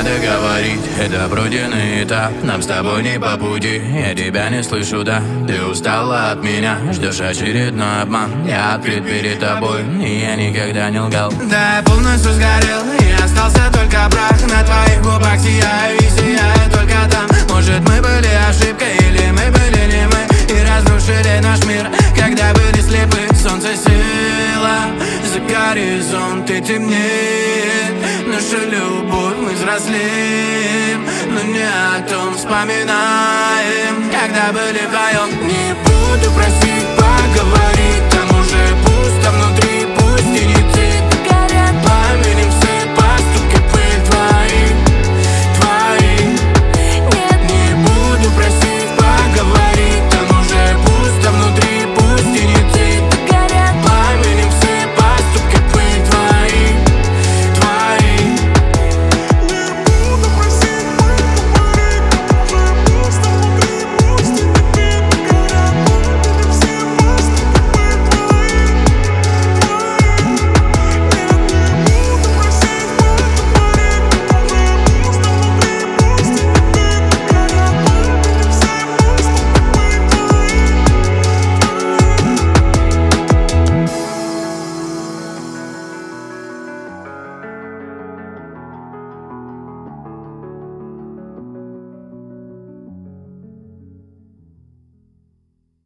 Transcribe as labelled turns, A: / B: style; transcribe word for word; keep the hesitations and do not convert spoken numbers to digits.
A: надо говорить, это пройденный этап. Нам с тобой не по пути, я тебя не слышу, да. Ты устала от меня, ждешь очередной обман. Я открыт перед тобой, и я никогда не лгал.
B: Да, я полностью сгорел, и остался только прах. На твоих губах сияю и сияю только там. Может, мы были ошибкой, или мы были не мы, и разрушили наш мир, когда были слепы. Солнце село за горизонт и темнеет. Наша любовь, мы взрослеем, но не о том вспоминаем, когда были вдвоем. Не буду просить